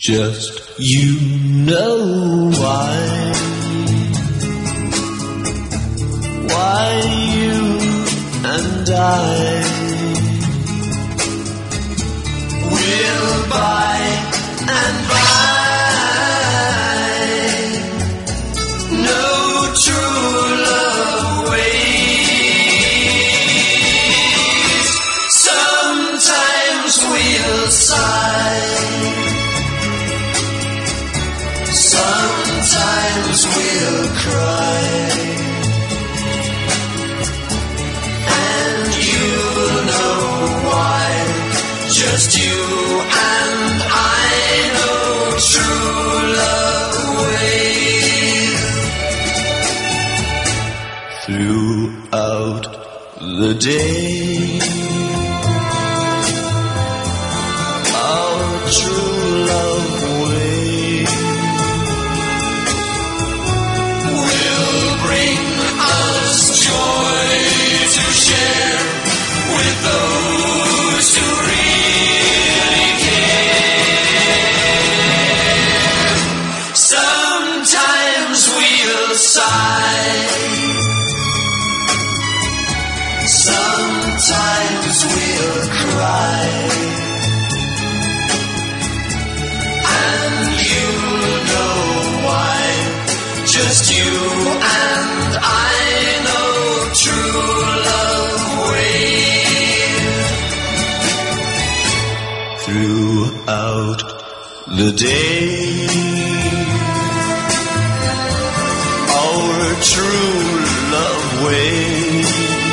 Just you know why you and I will by and by know true love ways. Sometimes we'll sigh, sometimes we'll cry, and you'll know why. Just you and I know true love ways. Throughout the day, our true love ways will bring us joy to share with those who really care. Sometimes we'll sigh, sometimes we'll cry, and you'll know why. Just you and I know true love ways. Throughout the day, our true love ways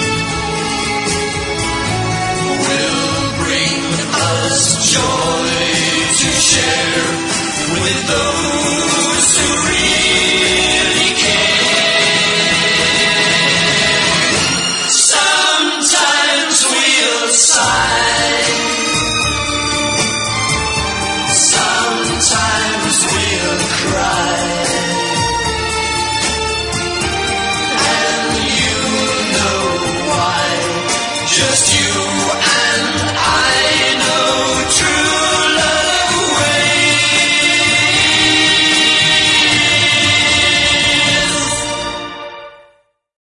will bring us joy to share with those